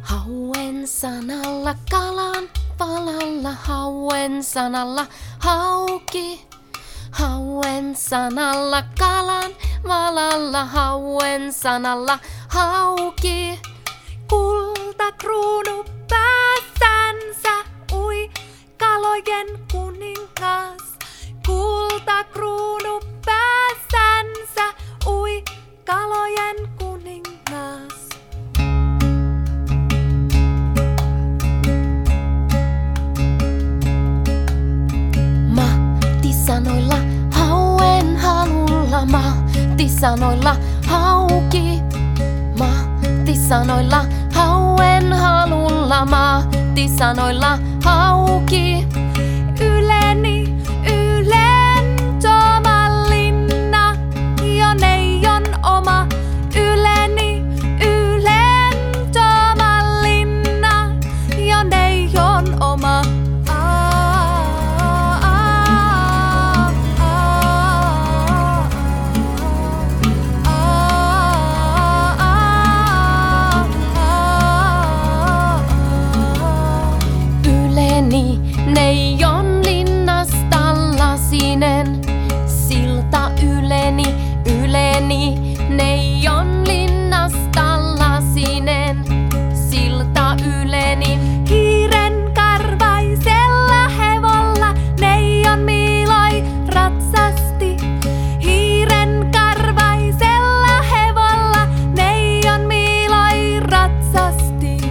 Hauen sanalla kalan valalla, hauen sanalla hauki. Hauen sanalla kalan valalla, hauen sanalla hauki. Kultakruunu päässänsä ui, kalojen kuningas. Kultakruunu päässänsä ui, kalojen kuningas. Mahti sanoilla hauen halulla, mahti sanoilla hauki. Mahti sanoilla hauen halulla, mahti sanoilla hauki. Yleni, lentomallinna, jo neijon oma. Yleni, lentomallinna, jo neijon oma. Yleni, neijon linnasta lasinen. Silta yleni, neijon linnasta lasinen. Silta yleni. Hiiren karvaisella hevolla neijon miiloi ratsasti. Hiiren karvaisella hevolla neijon miiloi ratsasti.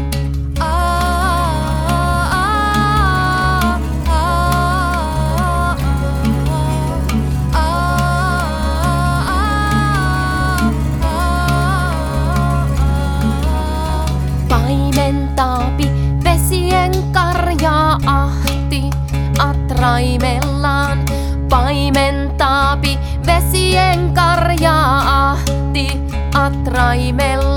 Paimentaapi vesien karjaa ahti atraimellaan. Paimentaapi vesien karjaa ahti atraimellaan.